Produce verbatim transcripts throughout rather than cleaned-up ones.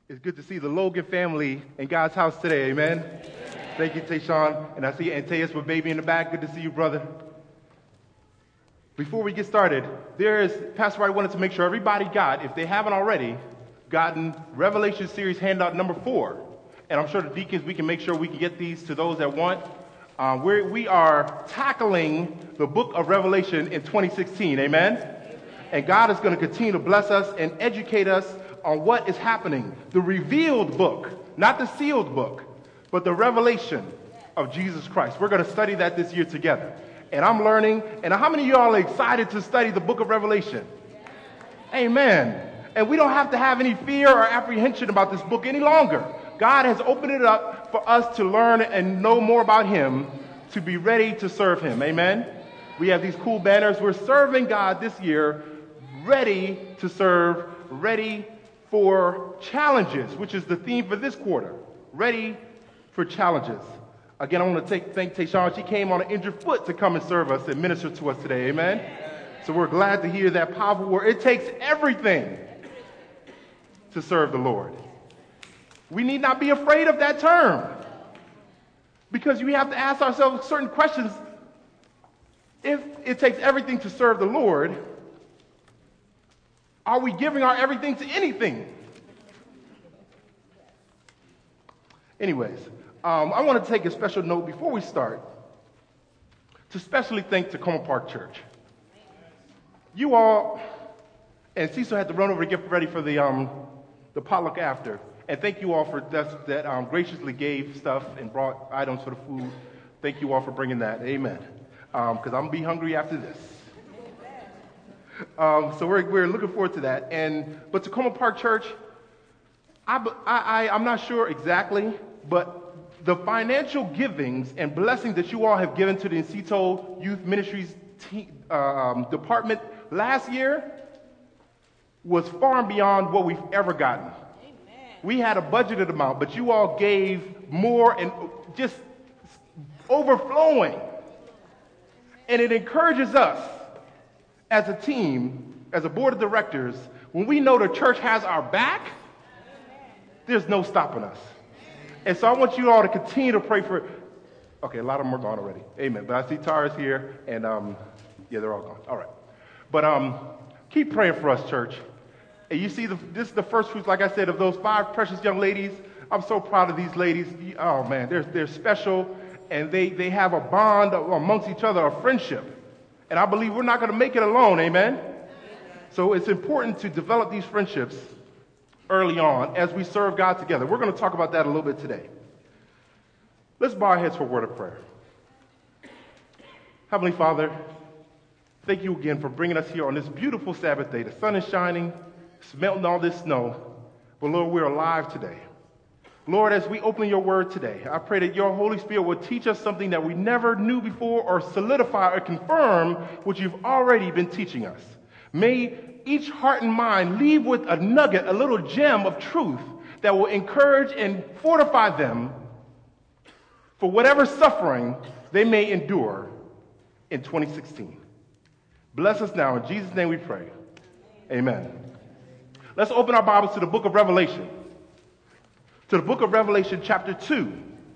It's good to see the Logan family in God's house today, amen? Amen. Thank you, Tayshawn. And I see Antaeus with baby in the back. Good to see you, brother. Before we get started, there is, Pastor Wright wanted to make sure everybody got, if they haven't already, gotten Revelation series handout number four. And I'm sure the deacons, we can make sure we can get these to those that want. Uh, we're, we are tackling the book of Revelation in twenty sixteen, amen? Amen. And God is going to continue to bless us and educate us on what is happening. The revealed book, not the sealed book, but the revelation of Jesus Christ. We're going to study that this year together. And I'm learning. And how many of y'all are excited to study the book of Revelation? Amen. And we don't have to have any fear or apprehension about this book any longer. God has opened it up for us to learn and know more about him, to be ready to serve him. Amen. We have these cool banners. We're serving God this year, ready to serve, ready for challenges, which is the theme for this quarter. Ready for challenges. Again, I want to take, thank Tayshawn. She came on an injured foot to come and serve us and minister to us today. Amen. So we're glad to hear that powerful word. It takes everything to serve the Lord. We need not be afraid of that term, because we have to ask ourselves certain questions. If it takes everything to serve the Lord, are we giving our everything to anything? Anyways, um, I want to take a special note before we start to specially thank Tacoma Park Church. You all, and Cecil had to run over to get ready for the um, the potluck after. And thank you all for that, that um, graciously gave stuff and brought items for the food. Thank you all for bringing that. Amen. Because um, I'm going to be hungry after this. Um, so we're, we're looking forward to that. And but Tacoma Park Church, I, I, I'm not sure exactly, but the financial givings and blessings that you all have given to the Incito Youth Ministries te- uh, um, department last year was far beyond what we've ever gotten. We had a budgeted amount, but you all gave more and just overflowing. And it encourages us as a team, as a board of directors, when we know the church has our back, there's no stopping us. And so I want you all to continue to pray for, okay, a lot of them are gone already. Amen. But I see Tara's here, and um, yeah, they're all gone. All right. But um, keep praying for us, church. And you see, the, this is the first fruits, like I said, of those five precious young ladies. I'm so proud of these ladies. Oh, man, they're, they're special, and they, they have a bond amongst each other, a friendship. And I believe we're not going to make it alone, amen? So it's important to develop these friendships early on as we serve God together. We're going to talk about that a little bit today. Let's bow our heads for a word of prayer. Heavenly Father, thank you again for bringing us here on this beautiful Sabbath day. The sun is shining. It's melting all this snow. But Lord, we're alive today. Lord, as we open your word today, I pray that your Holy Spirit will teach us something that we never knew before, or solidify or confirm what you've already been teaching us. May each heart and mind leave with a nugget, a little gem of truth that will encourage and fortify them for whatever suffering they may endure in twenty sixteen. Bless us now. In Jesus' name we pray. Amen. Let's open our Bibles to the book of Revelation. To the book of Revelation, chapter two.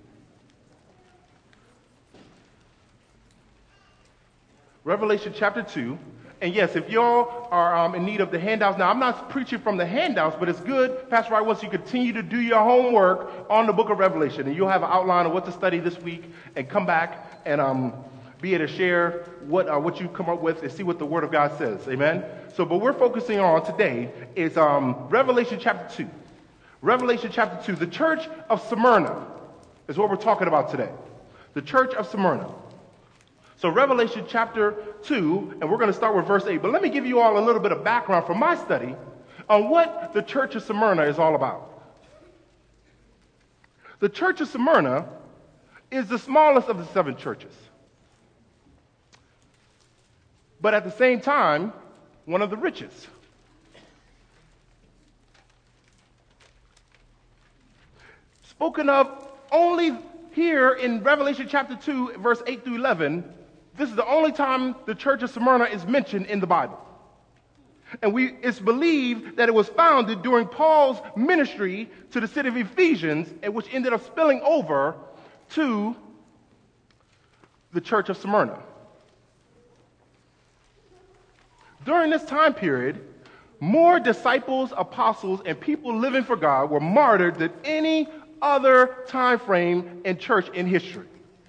Revelation chapter two. And yes, if y'all are um, in need of the handouts, now I'm not preaching from the handouts, but it's good, Pastor Wright wants you to continue to do your homework on the book of Revelation. And you'll have an outline of what to study this week, and come back and um, be able to share what uh, what you come up with and see what the Word of God says. Amen? So, but we're focusing on today is um, Revelation chapter two. Revelation chapter two, the church of Smyrna is what we're talking about today. The church of Smyrna. So Revelation chapter two, and we're going to start with verse eight. But let me give you all a little bit of background from my study on what the church of Smyrna is all about. The church of Smyrna is the smallest of the seven churches. But at the same time, one of the richest. Spoken of only here in Revelation chapter two, verse eight through eleven, this is the only time the church of Smyrna is mentioned in the Bible. And we, it's believed that it was founded during Paul's ministry to the city of Ephesians, and which ended up spilling over to the church of Smyrna. During this time period, more disciples, apostles, and people living for God were martyred than any other time frame in church in history.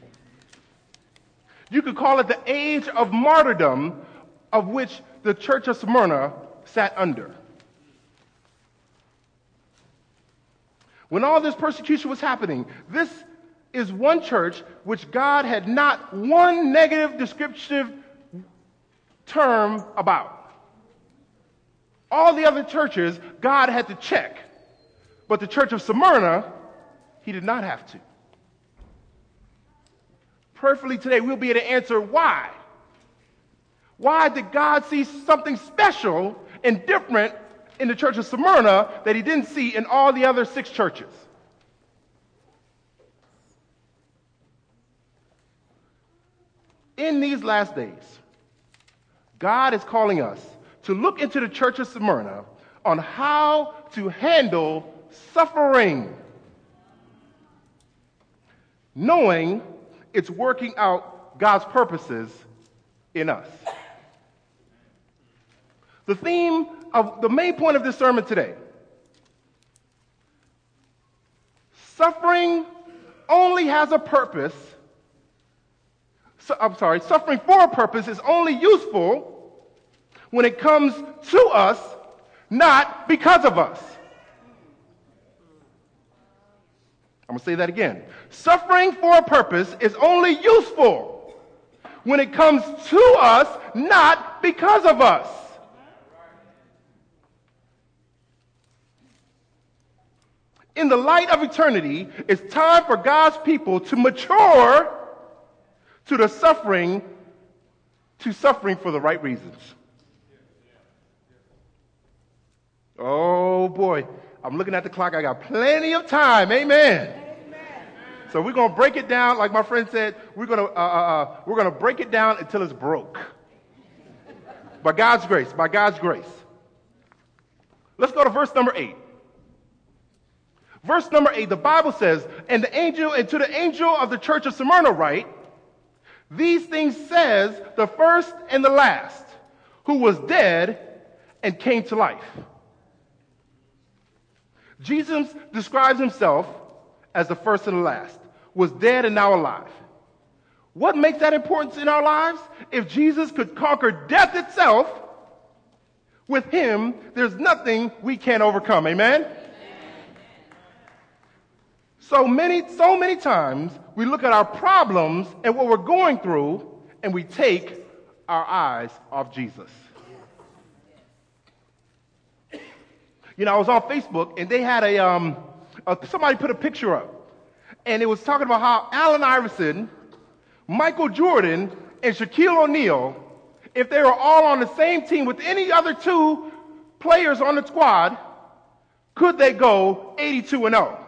You could call it the age of martyrdom, of which the church of Smyrna sat under. When all this persecution was happening, this is one church which God had not one negative descriptive term about. All the other churches, God had to check. But the church of Smyrna, he did not have to. Prayerfully today, we'll be able to answer why. Why did God see something special and different in the church of Smyrna that he didn't see in all the other six churches? In these last days, God is calling us to look into the church of Smyrna on how to handle suffering, knowing it's working out God's purposes in us. The theme of the main point of this sermon today: suffering only has a purpose. So, I'm sorry, suffering for a purpose is only useful when it comes to us, not because of us. I'm going to say that again. Suffering for a purpose is only useful when it comes to us, not because of us. In the light of eternity, it's time for God's people to mature to the suffering, to suffering for the right reasons. Oh boy, I'm looking at the clock. I got plenty of time. Amen. So we're going to break it down, like my friend said, we're going to uh, uh, we're going to break it down until it's broke. By God's grace, by God's grace. Let's go to verse number eight. Verse number eight, the Bible says, and the angel, and to the angel of the church of Smyrna write, these things says the first and the last, who was dead and came to life. Jesus describes himself as the first and the last, was dead and now alive. What makes that important in our lives? If Jesus could conquer death itself, with him, there's nothing we can't overcome. Amen? Amen. So many, so many times we look at our problems and what we're going through, and we take our eyes off Jesus. You know, I was on Facebook, and they had a, um, a somebody put a picture up, and it was talking about how Allen Iverson, Michael Jordan, and Shaquille O'Neal, if they were all on the same team with any other two players on the squad, could they go eighty-two and oh?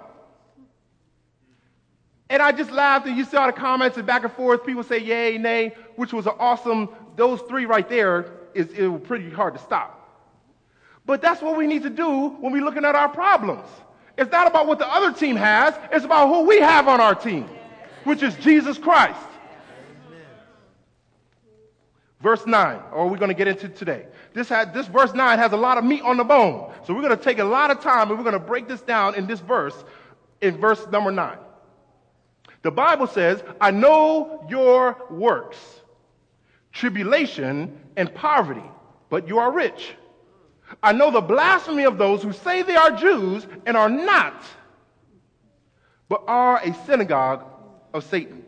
And I just laughed, and you saw the comments and back and forth. People say yay, nay, which was an awesome. Those three right there is it was pretty hard to stop. But that's what we need to do when we're looking at our problems. It's not about what the other team has. It's about who we have on our team, which is Jesus Christ. Amen. Verse nine, or we're going to get into today. This, had, this verse nine has a lot of meat on the bone. So we're going to take a lot of time, and we're going to break this down in this verse, in verse number nine. The Bible says, I know your works, tribulation and poverty, but you are rich. I know the blasphemy of those who say they are Jews and are not, but are a synagogue of Satan.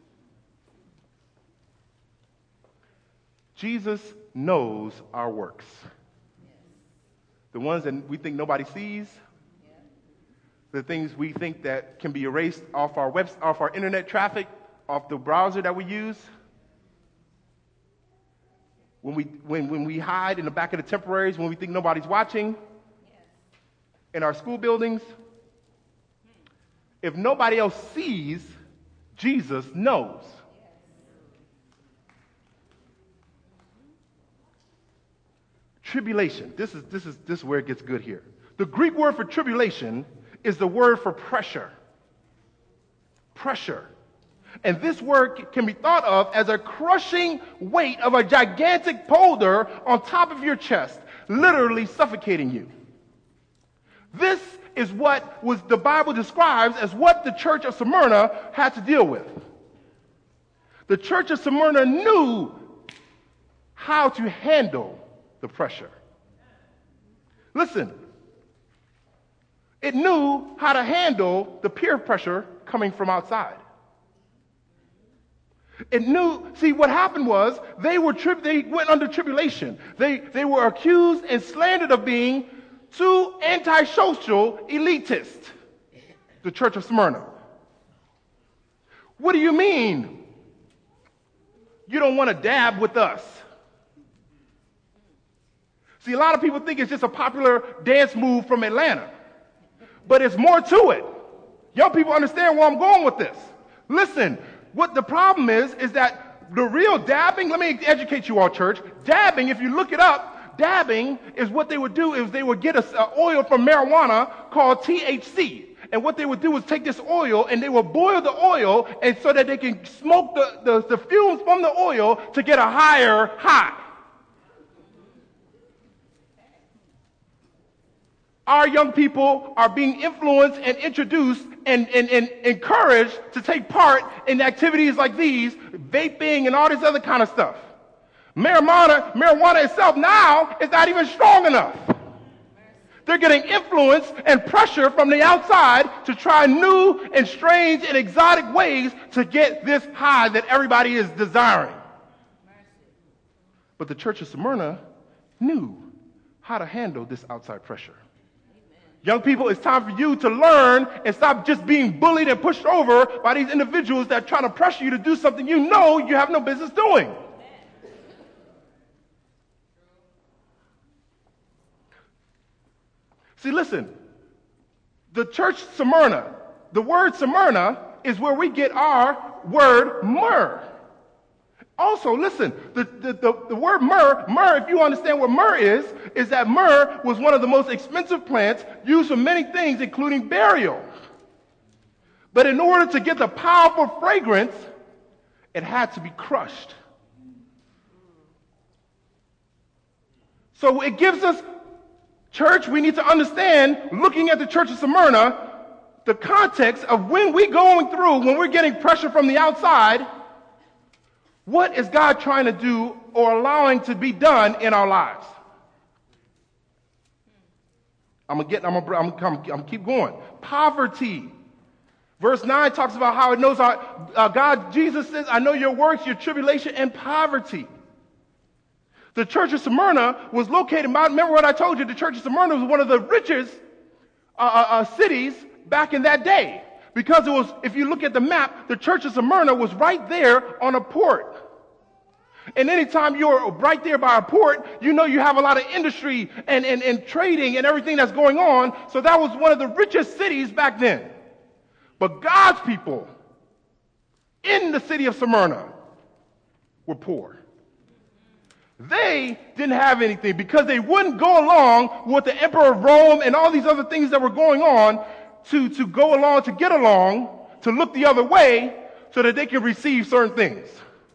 Jesus knows our works. The ones that we think nobody sees, the things we think that can be erased off our web, off our internet traffic, off the browser that we use. When we, when, when we hide in the back of the temporaries, when we think nobody's watching, in our school buildings, if nobody else sees, Jesus knows. tribulation. This is, this is, this is where it gets good here. The Greek word for tribulation is the word for pressure. Pressure. And this word can be thought of as a crushing weight of a gigantic boulder on top of your chest, literally suffocating you. This is what was the Bible describes as what the church of Smyrna had to deal with. The church of Smyrna knew how to handle the pressure. Listen, it knew how to handle the peer pressure coming from outside. It knew, see, what happened was they were tri- they went under tribulation. They, they were accused and slandered of being too antisocial elitist, the church of Smyrna. What do you mean you don't want to dab with us? See, a lot of people think it's just a popular dance move from Atlanta, but it's more to it. Young people understand where I'm going with this. Listen, what the problem is, is that the real dabbing, let me educate you all, church. Dabbing, if you look it up, dabbing is what they would do is they would get a, a oil from marijuana called T H C. And what they would do is take this oil and they would boil the oil and so that they can smoke the, the, the fumes from the oil to get a higher high. Our young people are being influenced and introduced and, and, and encouraged to take part in activities like these, vaping and all this other kind of stuff. Marijuana, marijuana itself now is not even strong enough. They're getting influence and pressure from the outside to try new and strange and exotic ways to get this high that everybody is desiring. But the church of Smyrna knew how to handle this outside pressure. Young people, it's time for you to learn and stop just being bullied and pushed over by these individuals that are trying to pressure you to do something you know you have no business doing. See, listen, the church Smyrna, the word Smyrna is where we get our word myrrh. Also, listen, the, the, the, the word myrrh, myrrh, if you understand what myrrh is, is that myrrh was one of the most expensive plants used for many things, including burial. But in order to get the powerful fragrance, it had to be crushed. So it gives us, church, we need to understand, looking at the church of Smyrna, the context of when we're going through, when we're getting pressure from the outside, what is God trying to do or allowing to be done in our lives? I'm gonna get. I'm gonna. I'm gonna, I'm gonna keep going. Poverty. Verse nine talks about how it knows our uh, God. Jesus says, "I know your works, your tribulation, and poverty." The church of Smyrna was located. Remember what I told you? The church of Smyrna was one of the richest uh, uh, cities back in that day. Because it was, if you look at the map, the church of Smyrna was right there on a port. And anytime you're right there by a port, you know you have a lot of industry and, and, and trading and everything that's going on. So that was one of the richest cities back then. But God's people in the city of Smyrna were poor. They didn't have anything because they wouldn't go along with the emperor of Rome and all these other things that were going on. To, to go along, to get along, to look the other way so that they can receive certain things.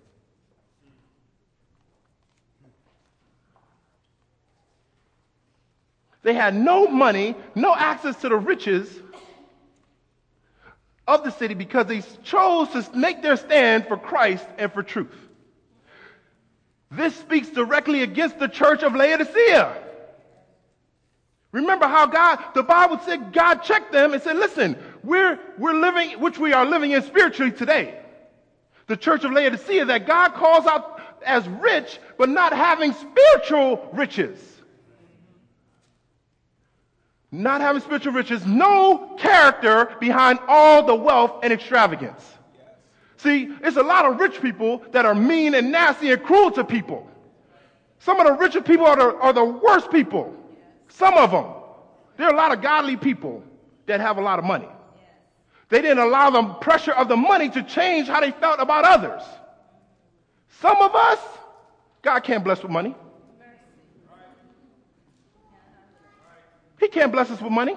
They had no money, no access to the riches of the city because they chose to make their stand for Christ and for truth. This speaks directly against the church of Laodicea. Remember how God, the Bible said God checked them and said, listen, we're, we're living, which we are living in spiritually today. The church of Laodicea that God calls out as rich, but not having spiritual riches. Not having spiritual riches, no character behind all the wealth and extravagance. See, it's a lot of rich people that are mean and nasty and cruel to people. Some of the richest people are the, are the worst people. Some of them. There are a lot of godly people that have a lot of money. They didn't allow the pressure of the money to change how they felt about others. Some of us, God can't bless with money. He can't bless us with money.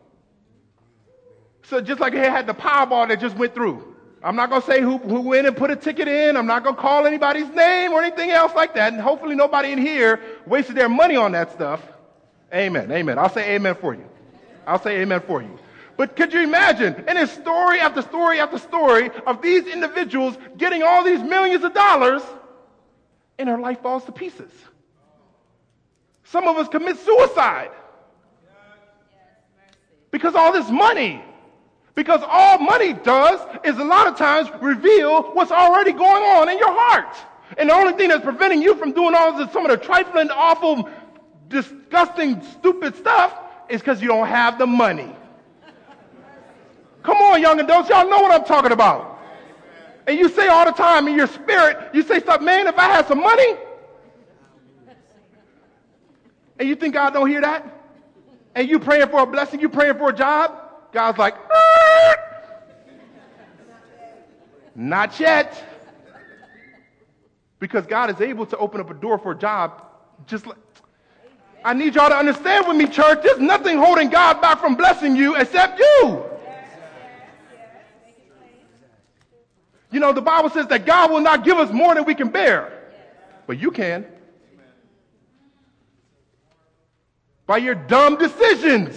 So just like he had the Powerball that just went through. I'm not going to say who, who went and put a ticket in. I'm not going to call anybody's name or anything else like that. And hopefully nobody in here wasted their money on that stuff. Amen. Amen. I'll say amen for you. I'll say amen for you. But could you imagine? And it's story after story after story of these individuals getting all these millions of dollars and their life falls to pieces. Some of us commit suicide because all this money. Because all money does is a lot of times reveal what's already going on in your heart. And the only thing that's preventing you from doing all this, some of the trifling, awful, disgusting, stupid stuff is because you don't have the money. Come on, young adults, y'all know what I'm talking about. And you say all the time in your spirit, you say stuff, man, if I had some money. And you think God don't hear that? And you praying for a blessing, you praying for a job. God's like, Arr! Not yet. Because God is able to open up a door for a job just like, I need y'all to understand with me, church, there's nothing holding God back from blessing you except you. You know, the Bible says that God will not give us more than we can bear. But you can. By your dumb decisions.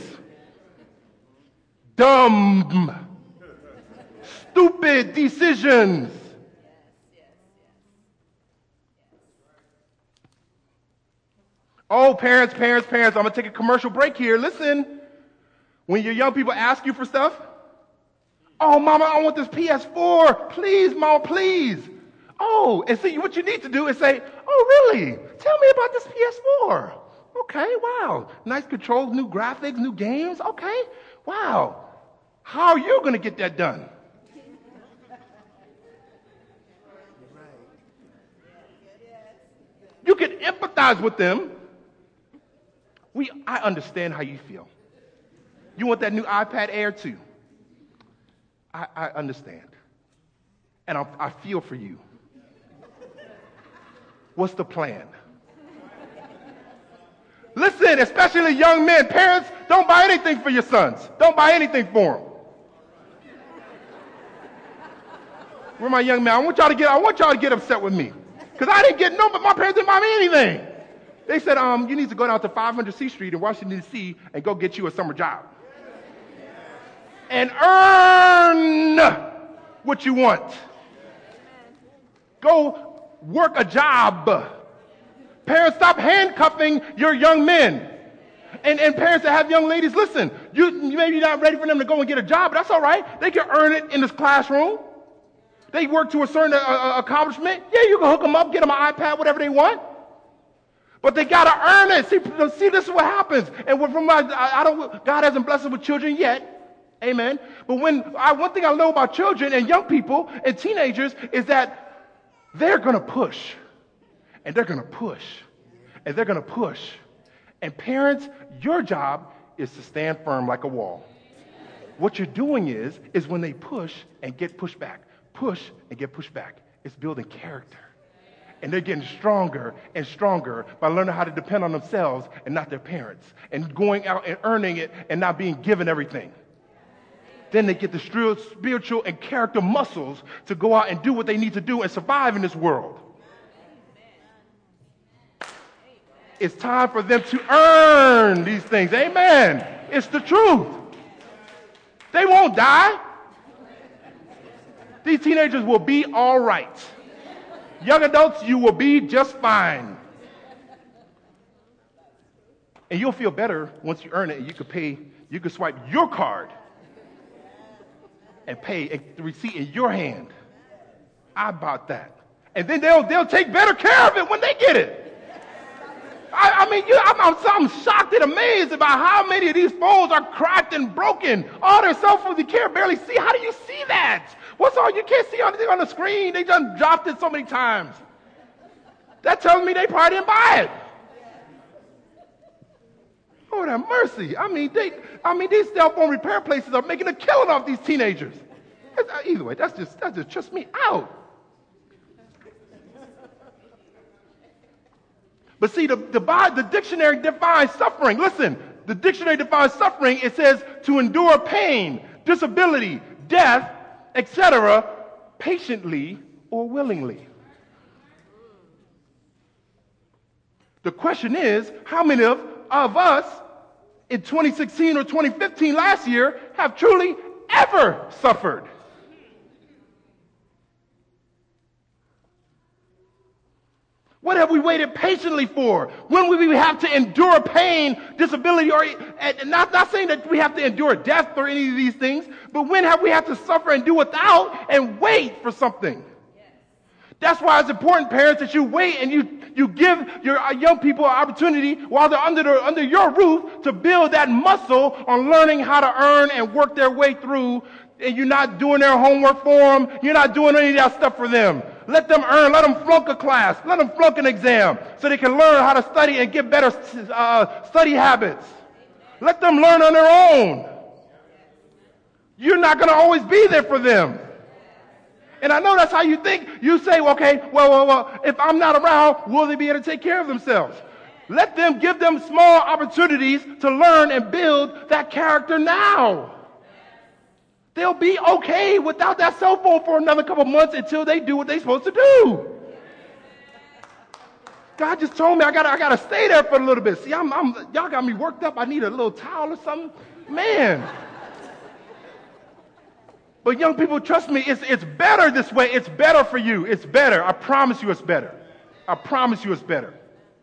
Dumb, stupid decisions. Oh, parents, parents, parents, I'm going to take a commercial break here. Listen, when your young people ask you for stuff, oh, mama, I want this P S four. Please, mama, please. Oh, and see, what you need to do is say, oh, really? Tell me about this P S four. Okay, wow. Nice controls, new graphics, new games. Okay, wow. How are you going to get that done? You can empathize with them. We, I understand how you feel. You want that new iPad Air too. I, I understand. And I, I feel for you. What's the plan? Listen, especially young men, parents, don't buy anything for your sons. Don't buy anything for them. Where my young man? I want y'all to get. I want y'all to get upset with me, because I didn't get no. But my parents didn't buy me anything. They said, "Um, you need to go down to five hundred C Street in Washington D C and go get you a summer job and earn what you want. Go work a job." Parents, stop handcuffing your young men. And, and parents that have young ladies, listen, you, maybe you're not ready for them to go and get a job, but that's all right. They can earn it in this classroom. They work to a certain uh, uh, accomplishment. Yeah, you can hook them up, get them an iPad, whatever they want. But they got to earn it. See, see, this is what happens. And from my, I, I don't, God hasn't blessed us with children yet. Amen. But when I, one thing I know about children and young people and teenagers is that they're going to push. And they're going to push. And they're going to push. And parents, your job is to stand firm like a wall. What you're doing is, is when they push and get pushed back, push and get pushed back, it's building character. And they're getting stronger and stronger by learning how to depend on themselves and not their parents. And going out and earning it and not being given everything. Then they get the spiritual and character muscles to go out and do what they need to do and survive in this world. It's time for them to earn these things. Amen. It's the truth. They won't die. These teenagers will be all right. Young adults, you will be just fine. And you'll feel better once you earn it and you can pay, you can swipe your card and pay a receipt in your hand. I bought that. And then they'll, they'll take better care of it when they get it. I, I mean, you, I'm, I'm, I'm shocked and amazed about how many of these phones are cracked and broken. All their cell phones, you can't barely see. How do you see that? What's all you can't see anything on the screen? They done dropped it so many times. That tells me they probably didn't buy it. Lord have mercy. I mean, they, I mean, these cell phone repair places are making a killing off these teenagers. Either way, that's just that just trips me out. But see, the, the, the dictionary defines suffering. Listen, The dictionary defines suffering. It says to endure pain, disability, death, et cetera, patiently or willingly. The question is, how many of, of us in twenty sixteen or twenty fifteen last year have truly ever suffered? What have we waited patiently for? When will we have to endure pain, disability, or and not, not saying that we have to endure death or any of these things, but when have we had to suffer and do without and wait for something? Yes. That's why it's important, parents, that you wait and you, you give your young people an opportunity while they're under, the, under your roof to build that muscle on learning how to earn and work their way through, and you're not doing their homework for them. You're not doing any of that stuff for them. Let them earn. Let them flunk a class. Let them flunk an exam so they can learn how to study and get better uh, study habits. Let them learn on their own. You're not going to always be there for them. And I know that's how you think. You say, okay, well, well, well, if I'm not around, will they be able to take care of themselves? Let them give them small opportunities to learn and build that character now. They'll be okay without that cell phone for another couple months until they do what they're supposed to do. God just told me I got I got to stay there for a little bit. See, I'm, I'm y'all got me worked up. I need a little towel or something. Man. But young people, trust me, it's it's better this way. It's better for you. It's better. I promise you it's better. I promise you it's better.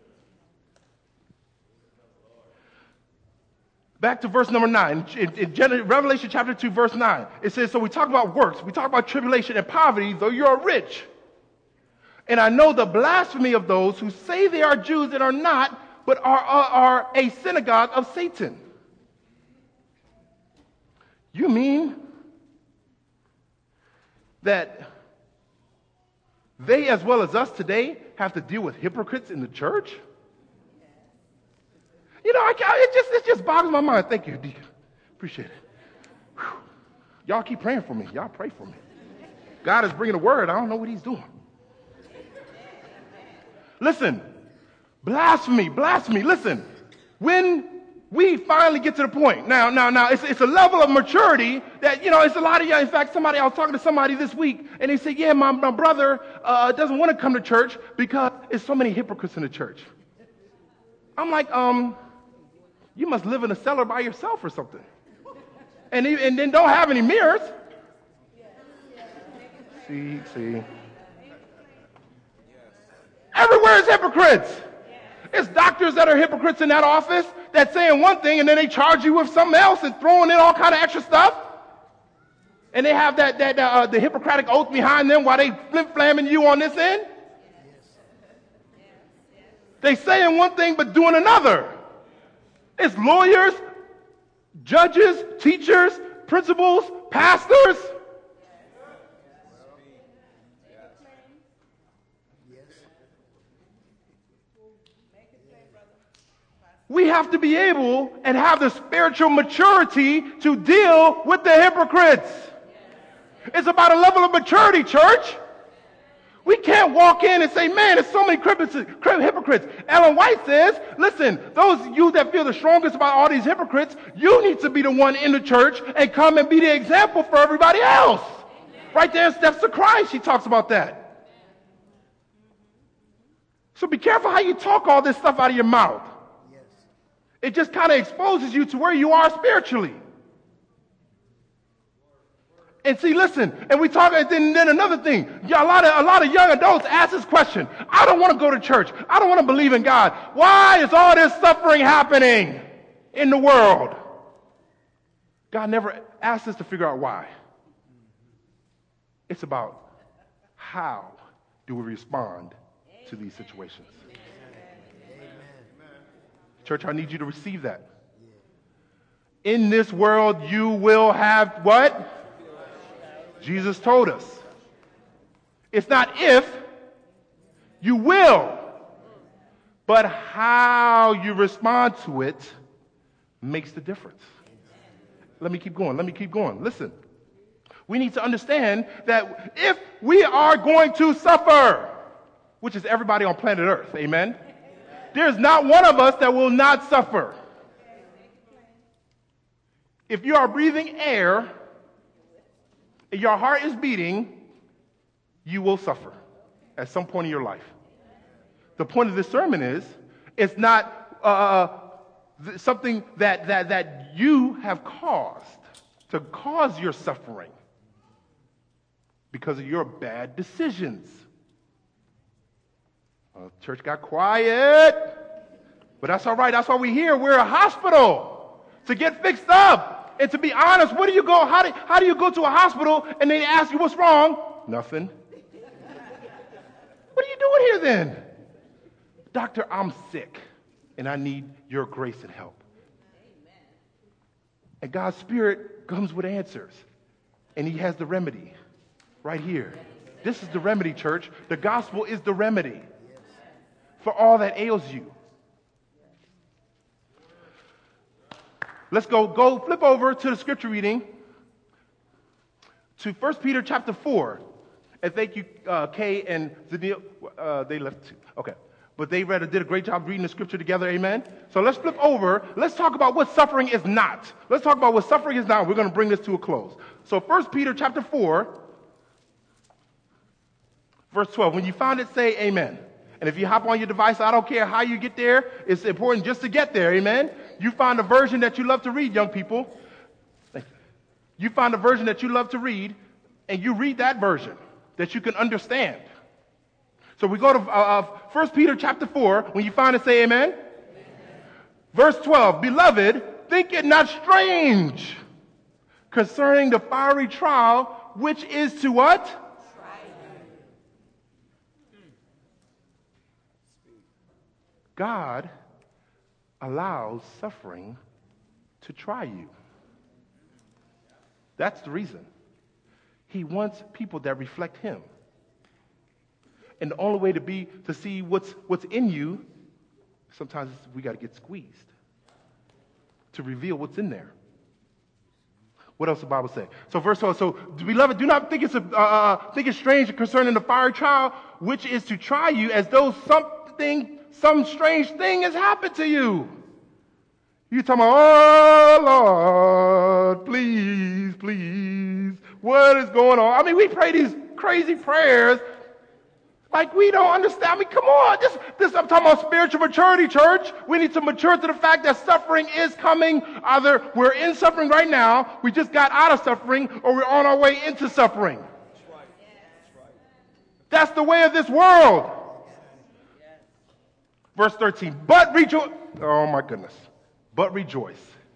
Back to verse number nine, in, in Gen- Revelation chapter two, verse nine. It says, so we talk about works, we talk about tribulation and poverty, though you are rich. And I know the blasphemy of those who say they are Jews and are not, but are, are, are a synagogue of Satan. You mean that they, as well as us today, have to deal with hypocrites in the church? You know, I, it just it just boggles my mind. Thank you, Deacon. Appreciate it. Whew. Y'all keep praying for me. Y'all pray for me. God is bringing a word. I don't know what he's doing. Listen, blasphemy, blasphemy. Listen, when we finally get to the point, now, now, now, it's, it's a level of maturity that, you know, it's a lot of young. In fact, somebody, I was talking to somebody this week, and they said, yeah, my, my brother uh, doesn't want to come to church because there's so many hypocrites in the church. I'm like, um... you must live in a cellar by yourself or something. And, and then don't have any mirrors. See, see. Everywhere is hypocrites. It's doctors that are hypocrites in that office that's saying one thing and then they charge you with something else and throwing in all kind of extra stuff. And they have that, that uh, the Hippocratic oath behind them while they flim-flamming you on this end. They saying one thing but doing another. It's lawyers, judges, teachers, principals, pastors. We have to be able and have the spiritual maturity to deal with the hypocrites. It's about a level of maturity, church. We can't walk in and say, man, there's so many hypocrites. Ellen White says, listen, those of you that feel the strongest about all these hypocrites, you need to be the one in the church and come and be the example for everybody else. Amen. Right there in Steps to Christ, she talks about that. So be careful how you talk all this stuff out of your mouth. Yes. It just kind of exposes you to where you are spiritually. And see, listen, and we talk, and then, then another thing, yeah, a lot of a lot of young adults ask this question. I don't want to go to church. I don't want to believe in God. Why is all this suffering happening in the world? God never asked us to figure out why. It's about how do we respond to these situations. Amen. Church, I need you to receive that. In this world, you will have what? Jesus told us. It's not if, you will. But how you respond to it makes the difference. Let me keep going. Let me keep going. Listen. We need to understand that if we are going to suffer, which is everybody on planet Earth, amen? There's not one of us that will not suffer. if you are breathing air and your heart is beating, you will suffer at some point in your life. The point of this sermon is, it's not uh, th- something that, that, that you have caused to cause your suffering because of your bad decisions. Uh, church got quiet, but that's all right. That's why we're here. We're a hospital to get fixed up. And to be honest, where do you go? How do, how do you go to a hospital and they ask you what's wrong? Nothing. What are you doing here then? Doctor, I'm sick and I need your grace and help. And God's Spirit comes with answers. And he has the remedy right here. This is the remedy, church. The gospel is the remedy for all that ails you. Let's go, go flip over to the scripture reading to First Peter chapter four. And thank you, uh, Kay and Zanil. Uh, they left too. Okay. But they read, did a great job reading the scripture together. Amen. So let's flip over. Let's talk about what suffering is not. Let's talk about what suffering is not. We're going to bring this to a close. So First Peter chapter four, verse twelve. When you find it, say amen. And if you hop on your device, I don't care how you get there. It's important just to get there. Amen. You find a version that you love to read, young people. You find a version that you love to read, and you read that version that you can understand. So we go to uh, First Peter chapter four. When you find it, say amen. Amen. Verse twelve. Beloved, think it not strange concerning the fiery trial, which is to what? God allows suffering to try you. That's the reason. He wants people that reflect him. And the only way to be to see what's what's in you, sometimes we got to get squeezed to reveal what's in there. What else does the Bible say? So verse twelve. So beloved, do not think it's a, uh, think it's strange concerning the fiery trial, which is to try you, as though something, some strange thing has happened to you. You talking about, oh Lord, please, please, what is going on? I mean, we pray these crazy prayers. Like we don't understand. I mean, come on. This, this, I'm talking about spiritual maturity, church. We need to mature to the fact that suffering is coming. Either we're in suffering right now, we just got out of suffering, or we're on our way into suffering. That's right. That's right. That's the way of this world. Verse thirteen. But rejoice. Oh my goodness. But rejoice.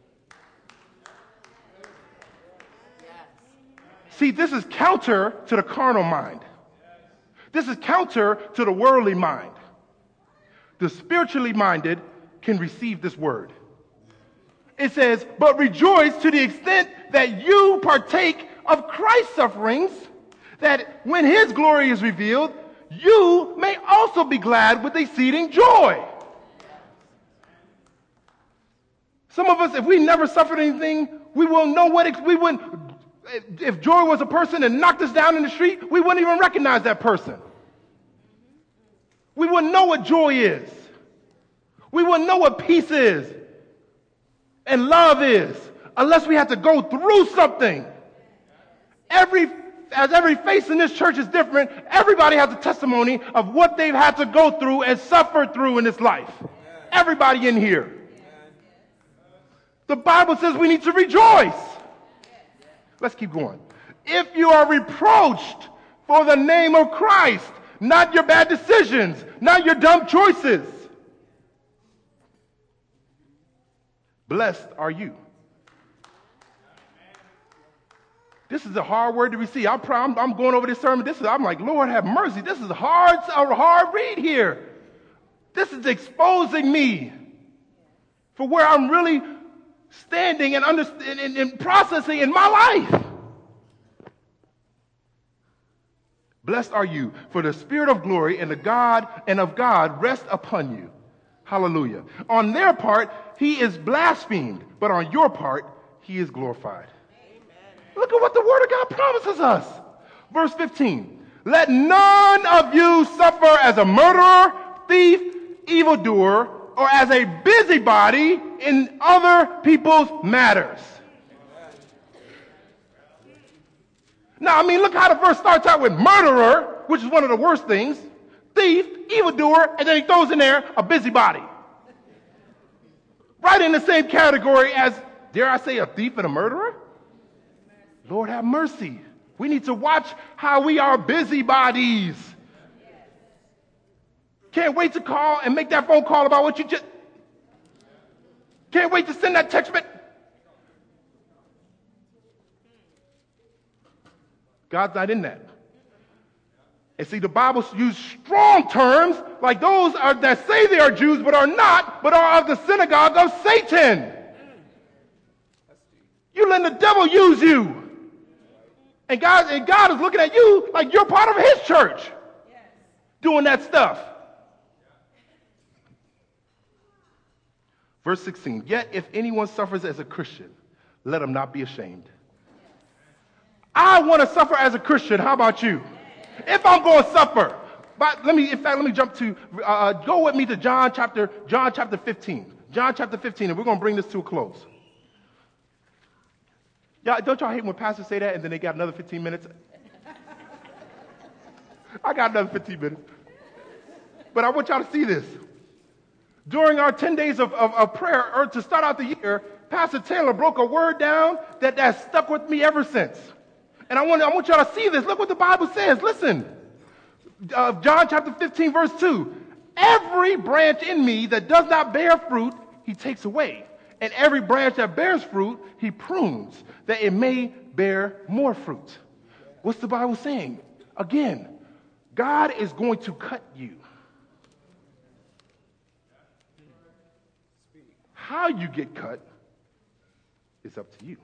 See, this is counter to the carnal mind. This is counter to the worldly mind. The spiritually minded can receive this word. It says, but rejoice to the extent that you partake of Christ's sufferings, that when his glory is revealed, you may also be glad with exceeding joy. Some of us, if we never suffered anything, we won't know what, ex- we wouldn't, if joy was a person and knocked us down in the street, we wouldn't even recognize that person. We wouldn't know what joy is. We wouldn't know what peace is and love is unless we had to go through something. Every, as every face in this church is different, everybody has a testimony of what they've had to go through and suffer through in this life. Everybody in here. The Bible says we need to rejoice. Let's keep going. If you are reproached for the name of Christ, not your bad decisions, not your dumb choices, blessed are you. This is a hard word to receive. I'm, I'm, I'm going over this sermon. This is, I'm like, Lord, have mercy. This is a hard, a hard read here. This is exposing me for where I'm really standing and, understanding and, and processing in my life. Blessed are you, for the Spirit of glory and the God and of God rest upon you. Hallelujah. On their part, he is blasphemed, but on your part, he is glorified. Amen. Look at what the Word of God promises us. Verse fifteen. Let none of you suffer as a murderer, thief, evildoer, or as a busybody in other people's matters. Now, I mean, look how the verse starts out with murderer, which is one of the worst things, thief, evildoer, and then he throws in there a busybody. Right in the same category as, dare I say, a thief and a murderer? Lord have mercy. We need to watch how we are busybodies. Can't wait to call and make that phone call about what you just... Can't wait to send that text message. God's not in that. And see, the Bible uses strong terms like those are, that say they are Jews but are not, but are of the synagogue of Satan. You letting the devil use you. And God, and God is looking at you like you're part of his church doing that stuff. Verse sixteen, yet if anyone suffers as a Christian, let him not be ashamed. I want to suffer as a Christian. How about you? If I'm going to suffer, but let me, in fact, let me jump to, uh, go with me to John chapter, John chapter fifteen. John chapter fifteen, and we're going to bring this to a close. Yeah, don't y'all hate when pastors say that and then they got another fifteen minutes? I got another fifteen minutes. But I want y'all to see this. During our ten days of, of, of prayer, or to start out the year, Pastor Taylor broke a word down that has stuck with me ever since. And I want, I want y'all to see this. Look what the Bible says. Listen. Uh, John chapter fifteen, verse two. Every branch in me that does not bear fruit, he takes away. And every branch that bears fruit, he prunes, that it may bear more fruit. What's the Bible saying? Again, God is going to cut you. How you get cut is up to you.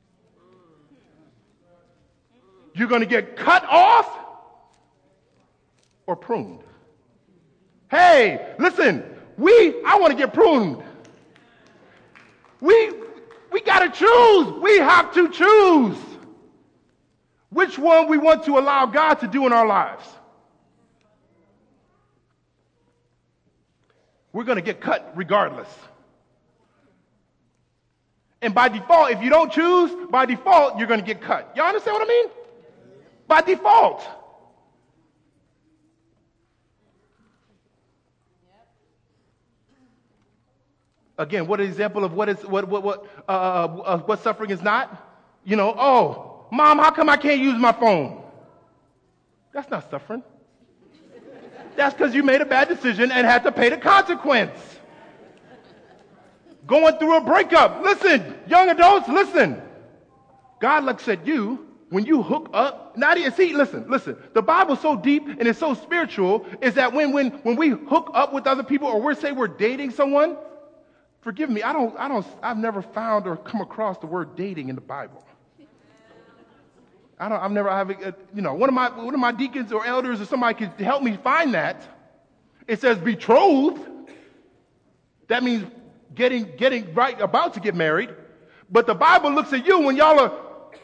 You're going to get cut off or pruned. Hey, listen, we, I want to get pruned. We, we got to choose. We have to choose which one we want to allow God to do in our lives. We're going to get cut regardless. And by default, if you don't choose, by default, you're going to get cut. Y'all understand what I mean? By default. Again, what an example of what is what what what uh, uh, what suffering is not? You know, oh, Mom, how come I can't use my phone? That's not suffering. That's because you made a bad decision and had to pay the consequence. Going through a breakup. Listen, young adults, listen. God looks at you when you hook up. Not even, see, listen, listen. The Bible's so deep and it's so spiritual is that when, when, when we hook up with other people or we say we're dating someone, forgive me, I don't, I don't, I've never found or come across the word dating in the Bible. I don't, I've never, I have, uh, you know, one of my, one of my deacons or elders or somebody could help me find that. It says betrothed. That means getting, getting right about to get married. But the Bible looks at you when y'all are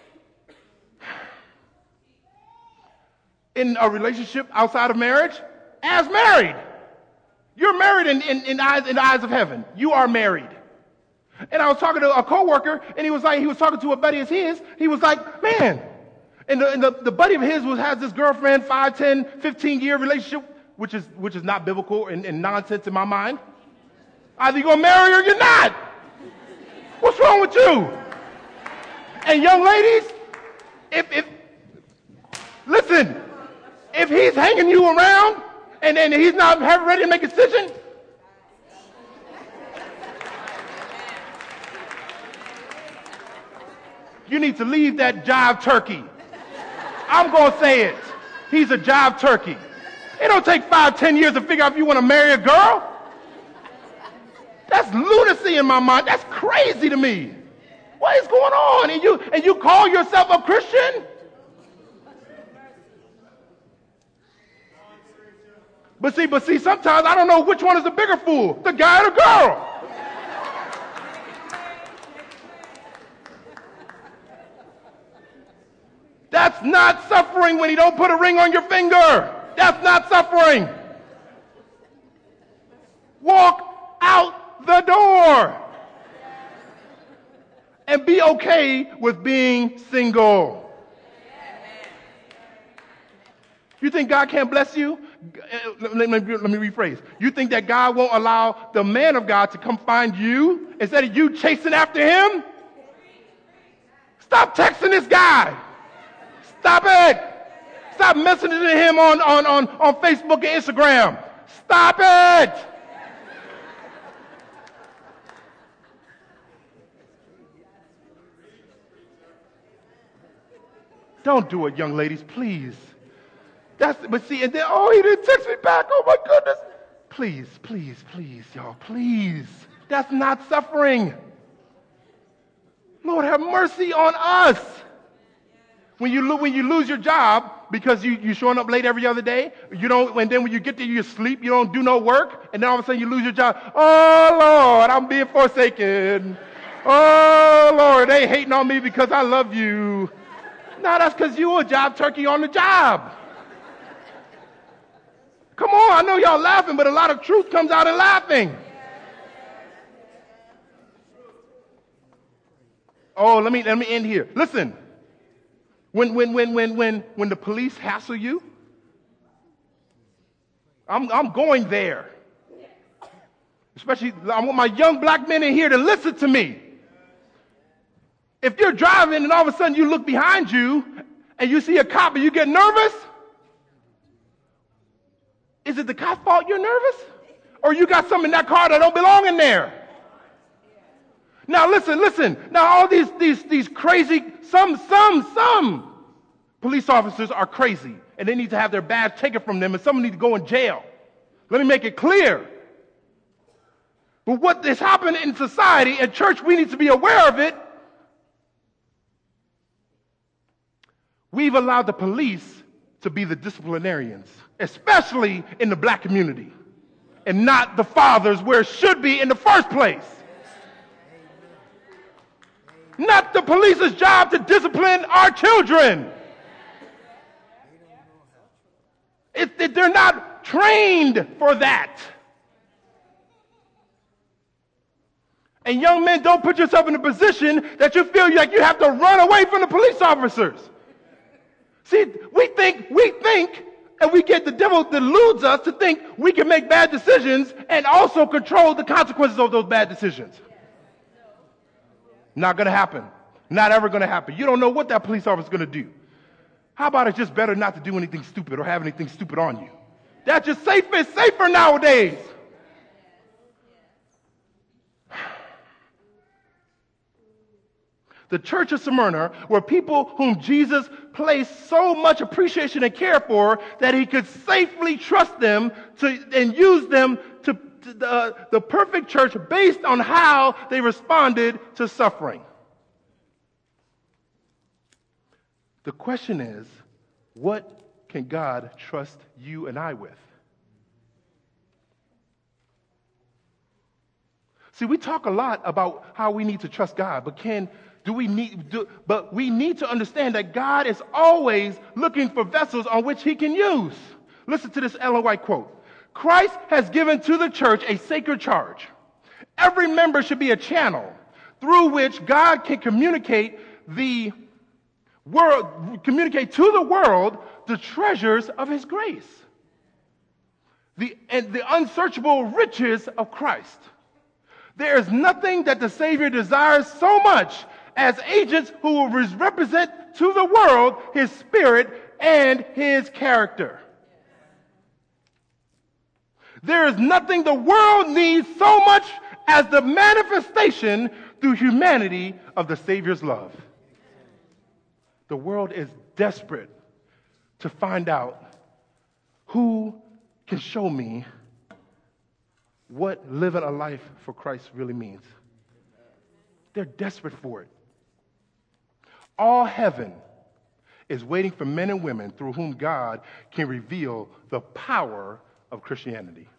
in a relationship outside of marriage as married. You're married in, in, in, eyes, in the eyes of heaven. You are married. And I was talking to a coworker, and he was like, he was talking to a buddy of his. He was like, man, and the, and the, the buddy of his was has this girlfriend, five, ten, fifteen year relationship, which is which is not biblical and, and nonsense in my mind. Either you're gonna marry or you're not. What's wrong with you? And young ladies, if if listen, if he's hanging you around and, and he's not ready to make a decision, you need to leave that jive turkey. I'm going to say it. He's a jive turkey. It don't take five, ten years to figure out if you want to marry a girl. That's lunacy in my mind. That's crazy to me. What is going on? And you, and you call yourself a Christian? But see, but see, sometimes I don't know which one is the bigger fool, the guy or the girl. That's not suffering when he don't put a ring on your finger. That's not suffering. Walk out the door and be okay with being single. You think God can't bless you? Let me, let me rephrase. You think that God won't allow the man of God to come find you instead of you chasing after him? Stop texting this guy. Stop it. Stop messaging him on, on, on, on Facebook and Instagram. Stop it. Don't do it, young ladies, please. That's, but see, and then, oh, he didn't text me back. Oh, my goodness. Please, please, please, y'all, please. That's not suffering. Lord, have mercy on us. When you, lo- when you lose your job because you, you're showing up late every other day, you don't, and then when you get there, you sleep, you don't do no work, and then all of a sudden you lose your job. Oh, Lord, I'm being forsaken. Oh, Lord, they hating on me because I love you. No, that's because you a job turkey on the job. Come on, I know y'all laughing, but a lot of truth comes out in laughing. Oh, let me let me end here. Listen, when when when when when when the police hassle you, I'm I'm going there. Especially, I want my young black men in here to listen to me. If you're driving and all of a sudden you look behind you and you see a cop and you get nervous, is it the cop's fault you're nervous? Or you got something in that car that don't belong in there? Now listen, listen. Now all these these these crazy, some, some, some police officers are crazy and they need to have their badge taken from them and some need to go in jail. Let me make it clear. But what is happening in society and church, we need to be aware of it. We've allowed the police to be the disciplinarians, especially in the black community, and not the fathers where it should be in the first place. Not the police's job to discipline our children. It, it, they're not trained for that. And young men, don't put yourself in a position that you feel like you have to run away from the police officers. See, we think, we think, and we get the devil deludes us to think we can make bad decisions and also control the consequences of those bad decisions. Not going to happen. Not ever going to happen. You don't know what that police officer is going to do. How about it's just better not to do anything stupid or have anything stupid on you? That's just safer, it's safer nowadays. The church of Smyrna were people whom Jesus placed so much appreciation and care for that he could safely trust them to, and use them to, to the, the perfect church based on how they responded to suffering. The question is, what can God trust you and I with? See, we talk a lot about how we need to trust God, but can do we need do, but we need to understand that God is always looking for vessels on which he can use. Listen to this Ellen White quote. Christ has given to the church a sacred charge. Every member should be a channel through which God can communicate the world, communicate to the world the treasures of his grace. The, and the unsearchable riches of Christ. There is nothing that the Savior desires so much as agents who will represent to the world his spirit and his character. There is nothing the world needs so much as the manifestation through humanity of the Savior's love. The world is desperate to find out who can show me what living a life for Christ really means. They're desperate for it. All heaven is waiting for men and women through whom God can reveal the power of Christianity.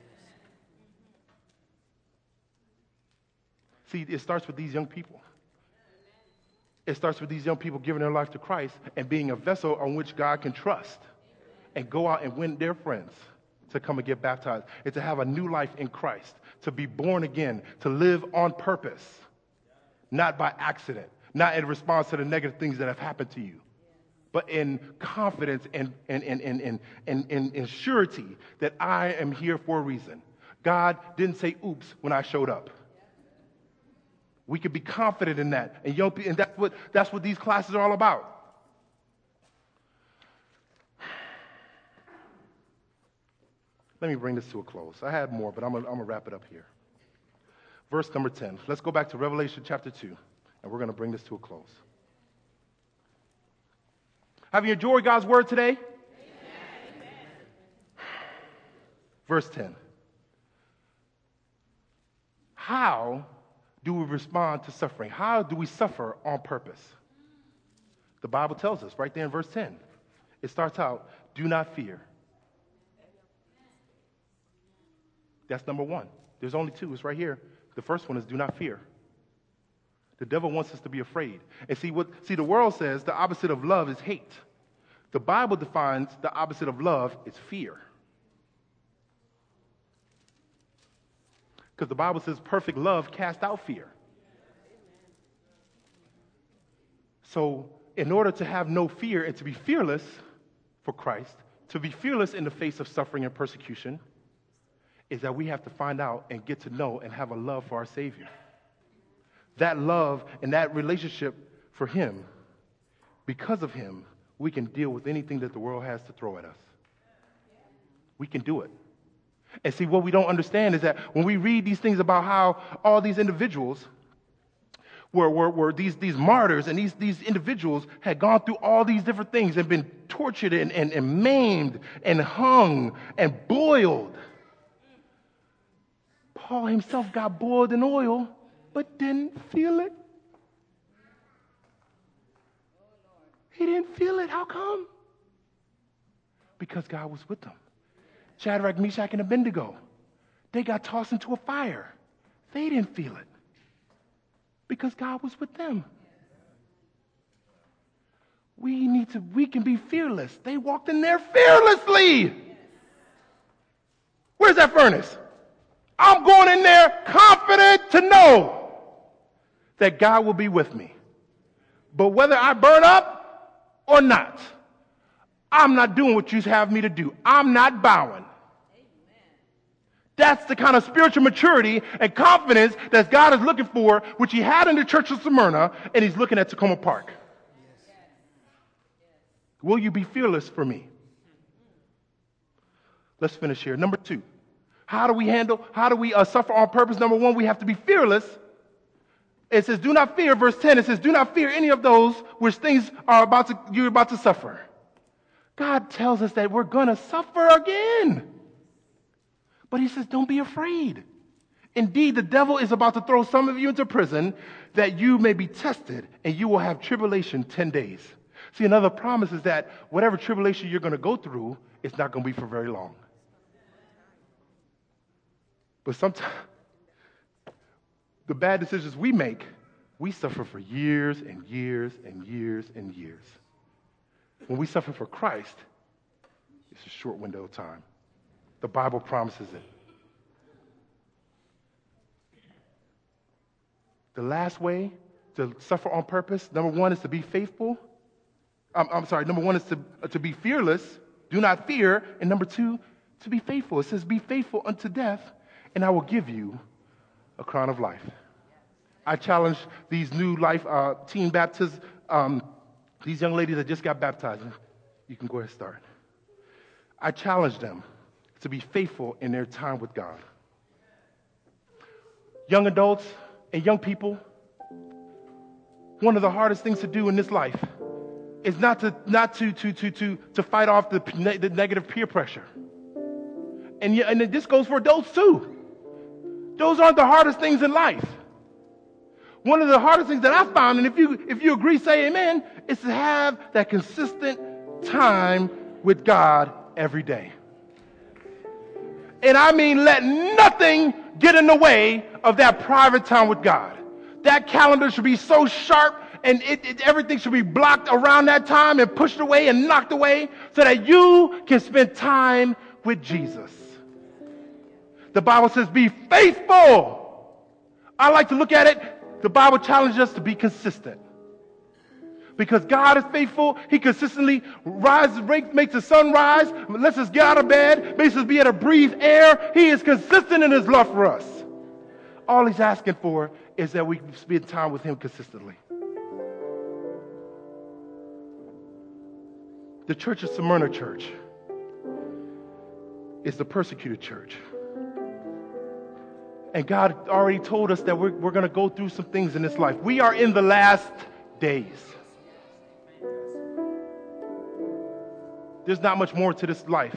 See, it starts with these young people. It starts with these young people giving their life to Christ and being a vessel on which God can trust and go out and win their friends to come and get baptized and to have a new life in Christ, to be born again, to live on purpose, not by accident, not in response to the negative things that have happened to you. but in confidence and, and, and, and, and, and, and, and surety that I am here for a reason. God didn't say oops when I showed up. We could be confident in that. And young people, and that's what that's what these classes are all about. Let me bring this to a close. I had more, but I'm going to wrap it up here. Verse number ten. Let's go back to Revelation chapter two, and we're going to bring this to a close. Have you enjoyed God's word today? Amen. Verse ten. How do we respond to suffering? How do we suffer on purpose? The Bible tells us right there in verse ten. It starts out, do not fear. That's number one. There's only two. It's right here. The first one is do not fear. The devil wants us to be afraid. And see what see the world says the opposite of love is hate. The Bible defines the opposite of love is fear. Because the Bible says perfect love casts out fear. So in order to have no fear and to be fearless for Christ, to be fearless in the face of suffering and persecution, is that we have to find out and get to know and have a love for our Savior. That love and that relationship for Him, because of Him, we can deal with anything that the world has to throw at us. We can do it. And see, what we don't understand is that when we read these things about how all these individuals were, were, were these, these martyrs, and these, these individuals had gone through all these different things and been tortured and, and, and maimed and hung and boiled. Paul himself got boiled in oil, but didn't feel it. He didn't feel it. How come? Because God was with them. Shadrach, Meshach, and Abednego, they got tossed into a fire. They didn't feel it because God was with them. We need to, we can be fearless. They walked in there fearlessly. Where's that furnace? I'm going in there confident to know that God will be with me. But whether I burn up or not, I'm not doing what you have me to do. I'm not bowing. That's the kind of spiritual maturity and confidence that God is looking for, which He had in the church of Smyrna, and He's looking at Tacoma Park. Will you be fearless for me? Let's finish here. Number two. How do we handle, how do we uh, suffer on purpose? Number one, we have to be fearless. It says, do not fear, verse ten, it says, do not fear any of those which things are about to, you're about to suffer. God tells us that we're going to suffer again. But He says, don't be afraid. Indeed, the devil is about to throw some of you into prison that you may be tested, and you will have tribulation ten days. See, another promise is that whatever tribulation you're going to go through, it's not going to be for very long. But sometimes, the bad decisions we make, we suffer for years and years and years and years. When we suffer for Christ, it's a short window of time. The Bible promises it. The last way to suffer on purpose, number one, is to be faithful. I'm, I'm sorry, number one is to, uh, to be fearless, do not fear. And number two, to be faithful. It says, be faithful unto death, and I will give you a crown of life. I challenge these new life uh, teen baptists, um, these young ladies that just got baptized. You can go ahead and start. I challenge them to be faithful in their time with God. Young adults and young people, one of the hardest things to do in this life is not to not to to to to to fight off the, the negative peer pressure. And yeah, and this goes for adults too. Those aren't the hardest things in life. One of the hardest things that I found, and if you if you agree, say amen, is to have that consistent time with God every day. And I mean, let nothing get in the way of that private time with God. That calendar should be so sharp, and it, it, everything should be blocked around that time and pushed away and knocked away so that you can spend time with Jesus. The Bible says, be faithful. I like to look at it. The Bible challenges us to be consistent. Because God is faithful. He consistently rises, makes the sun rise, lets us get out of bed, makes us be able to breathe air. He is consistent in his love for us. All he's asking for is that we spend time with him consistently. The church of Smyrna Church is the persecuted church. And God already told us that we're, we're going to go through some things in this life. We are in the last days. There's not much more to this life.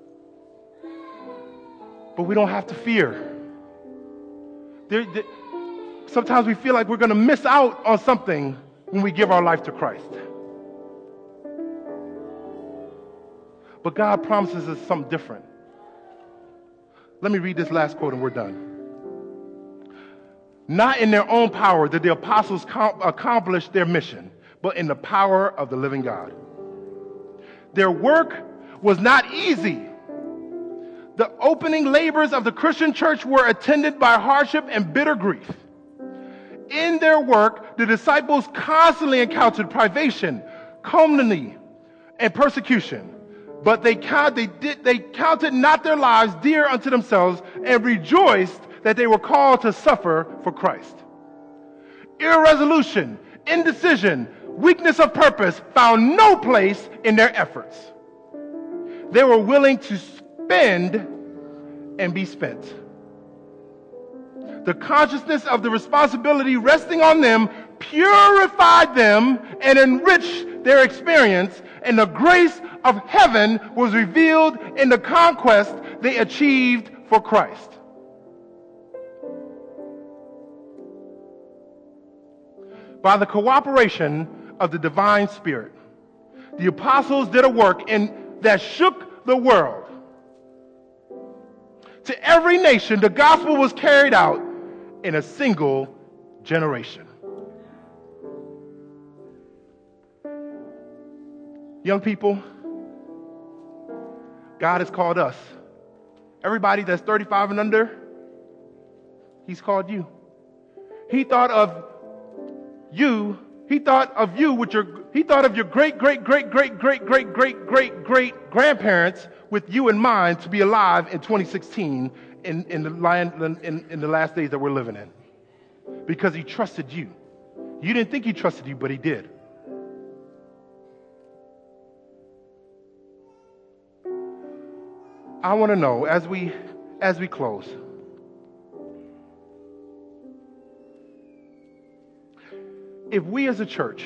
But we don't have to fear. There, there, sometimes we feel like we're going to miss out on something when we give our life to Christ. But God promises us something different. Let me read this last quote and we're done. Not in their own power did the apostles com- accomplish their mission, but in the power of the living God. Their work was not easy. The opening labors of the Christian church were attended by hardship and bitter grief. In their work, the disciples constantly encountered privation, calumny, and persecution. But they, count, they, did, they counted not their lives dear unto themselves and rejoiced that they were called to suffer for Christ. Irresolution, indecision, weakness of purpose found no place in their efforts. They were willing to spend and be spent. The consciousness of the responsibility resting on them purified them and enriched their experience, and the grace of heaven was revealed in the conquest they achieved for Christ. By the cooperation of the divine Spirit, the apostles did a work in, that shook the world. To every nation, the gospel was carried out in a single generation. Young people, God has called us. Everybody that's thirty-five and under, he's called you. He thought of you, he thought of you with your, he thought of your great, great, great, great, great, great, great, great, great grandparents with you in mind to be alive in twenty sixteen in, in, the, line, in, in the last days that we're living in. Because he trusted you. You didn't think he trusted you, but he did. I want to know, as we, as we close, if we as a church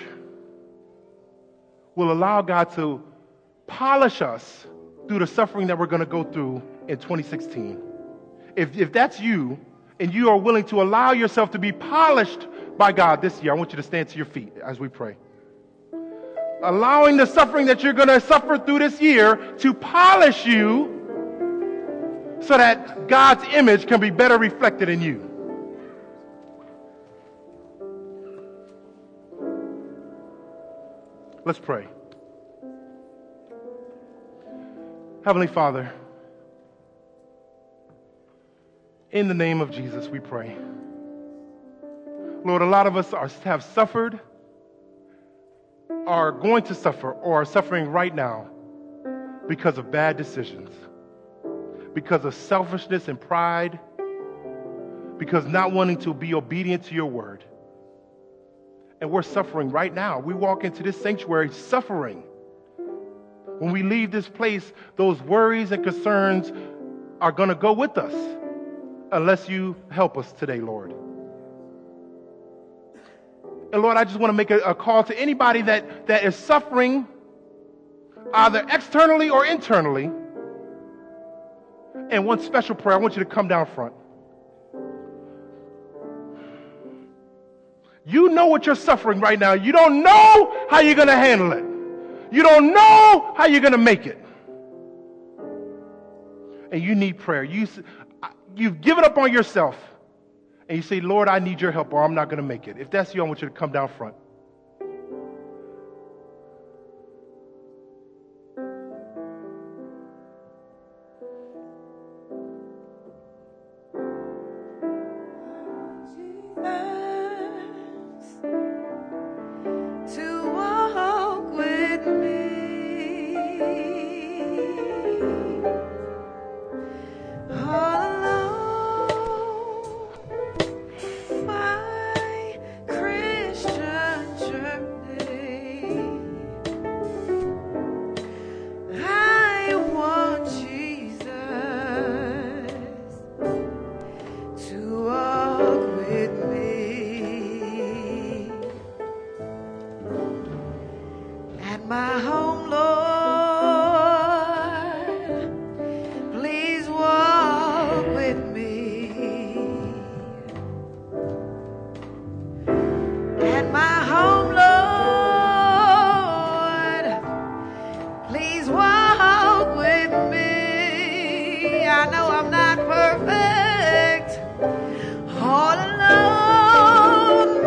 will allow God to polish us through the suffering that we're going to go through in twenty sixteen, if, if that's you and you are willing to allow yourself to be polished by God this year, I want you to stand to your feet as we pray. Allowing the suffering that you're going to suffer through this year to polish you so that God's image can be better reflected in you. Let's pray. Heavenly Father, in the name of Jesus, we pray. Lord, a lot of us are, have suffered, are going to suffer, or are suffering right now because of bad decisions, because of selfishness and pride, because not wanting to be obedient to your word. And we're suffering right now. We walk into this sanctuary suffering. When we leave this place, those worries and concerns are going to go with us unless you help us today, Lord. And Lord, I just want to make a, a call to anybody that, that is suffering either externally or internally. And one special prayer, I want you to come down front. You know what you're suffering right now. You don't know how you're going to handle it. You don't know how you're going to make it. And you need prayer. You, you've given up on yourself. And you say, Lord, I need your help or I'm not going to make it. If that's you, I want you to come down front. To at my home, Lord, please walk with me. At my home, Lord, please walk with me. I know I'm not perfect, all alone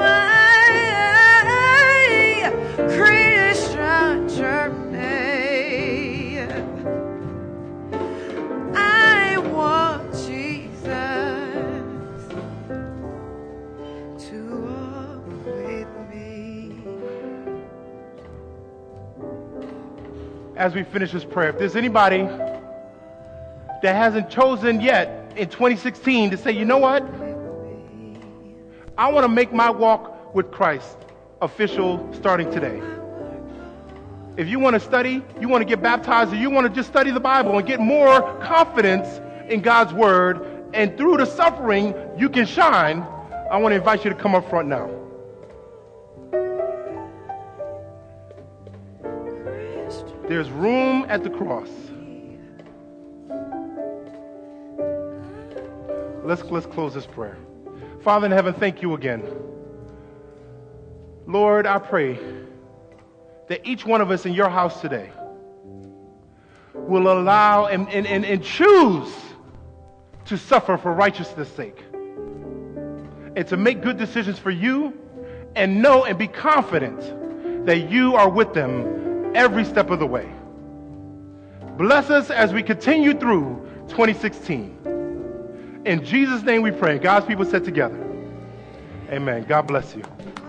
my Christian journey. I want Jesus to walk with me. As we finish this prayer, if there's anybody that hasn't chosen yet in twenty sixteen to say, you know what? I want to make my walk with Christ official starting today. If you want to study, you want to get baptized, or you want to just study the Bible and get more confidence in God's word, and through the suffering you can shine, I want to invite you to come up front now. There's room at the cross. Let's, let's close this prayer. Father in heaven, thank you again. Lord, I pray that each one of us in your house today will allow and, and, and, and choose to suffer for righteousness' sake, and to make good decisions for you, and know and be confident that you are with them every step of the way. Bless us as we continue through twenty sixteen. In Jesus' name we pray. God's people said together, amen. God bless you.